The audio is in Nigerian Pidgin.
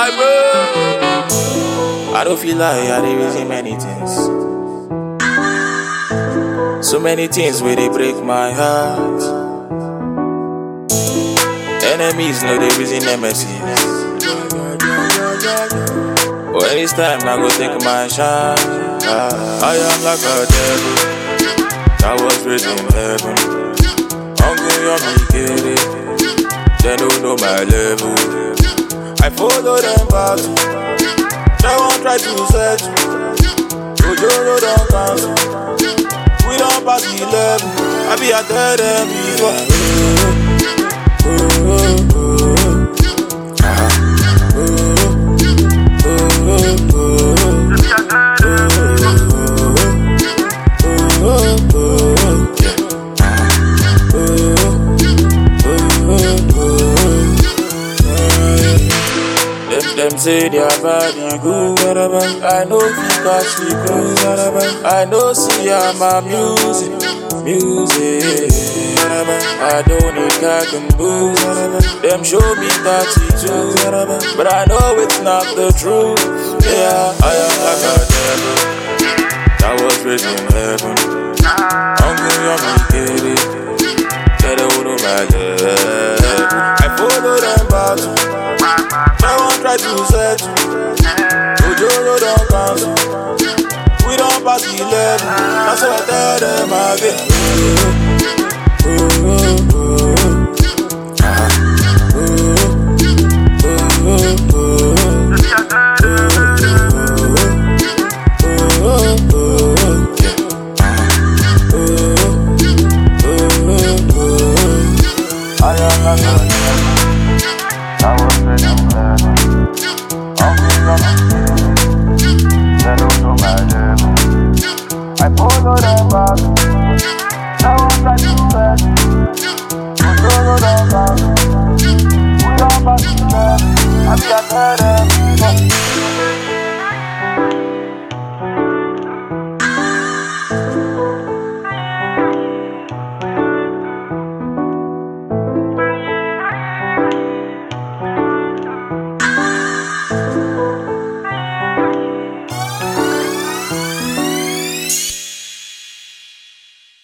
my bro. I don't feel like I dey reason many things. So many things where they break my heart. Enemies know they reason nemesis. But this time I go take my shot. I am like a devil that was raised in heaven. Hungry on me, get it. They don't know my level. I follow them back. They won't try to set you. Jojo don't cancel. We don't pass the level. I be a tell them before. Them say they are bad and good, whatever. I know you catch the cruise, whatever. I know see I'm a music, whatever. I don't need crack and booze, whatever. Them show me 32, whatever. But I know it's not the truth. Yeah, I am like a devil that was raised in heaven. Hungry on me, get it. They don't know my level. I follow them back. Try to set you. Jojo don't cancel. We don't pass the level. That's what I tell them again. I am